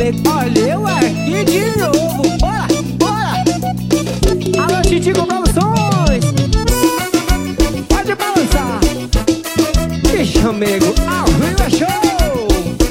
nego. Olha eu aqui de novo. Bora, bora. Alô, Titico Produções. Pode balançar. Me chamego, ao vivo é show.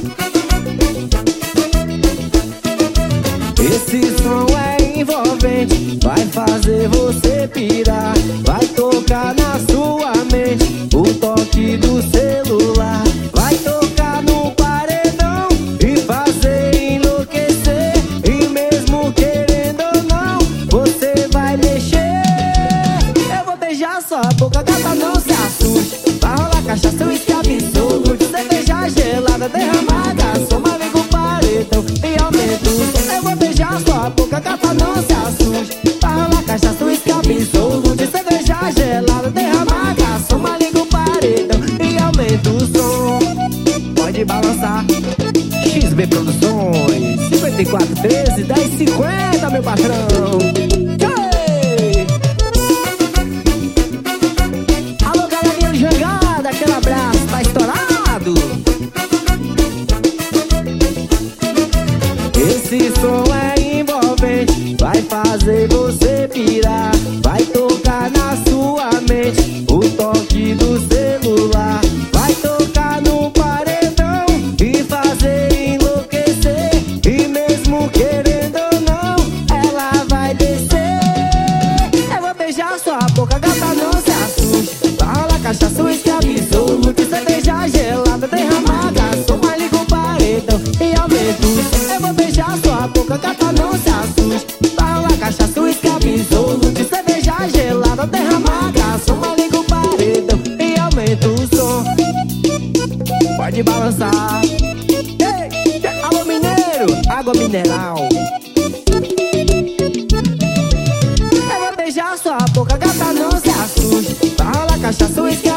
Esse som é envolvente, vai fazer você pirar. Vai tocar na sua mente o toque do celular. Vai tocar no paredão e fazer enlouquecer. E mesmo querendo ou não, você vai mexer. Eu vou beijar sua boca, gata, não se assuste. Vai rolar cachaça, uísque absoluto, cerveja gelada, derramada, soma, liga o paredão e aumenta o som. Eu vou beijar sua boca, gata, não se assuste. Vai rolar cachaça, uísque absoluto, cerveja gelada, derramada, soma, liga o paredão e aumenta o som. Pode balançar. XB Produções 5413 1050, meu patrão. Hey! Alô, galerinha de Jangada, aquele abraço, tá estourado. Esse som é envolvente, vai fazer você pirar. Vai tocar na sua mente o toque do celular. Vai tocar no paredão e fazer enlouquecer. E mesmo querendo ou não, ela vai descer. Eu vou beijar sua boca, gata, não se assuste. Vai rolar cachaça, uísque absoluto, cerveja gelada, derramada, soma, liga o paredão e aumenta o som. Eu vou beijar sua boca, gata, não se assuste. Vai rolar cachaça, uísque absoluto, cerveja gelada, derramada, soma, liga o paredão e aumenta o som. Pode balançar. Ei, alô, mineiro, água mineral. Eu vou beijar sua boca, gata, não se assuste. Vai rolar cachaça, uísque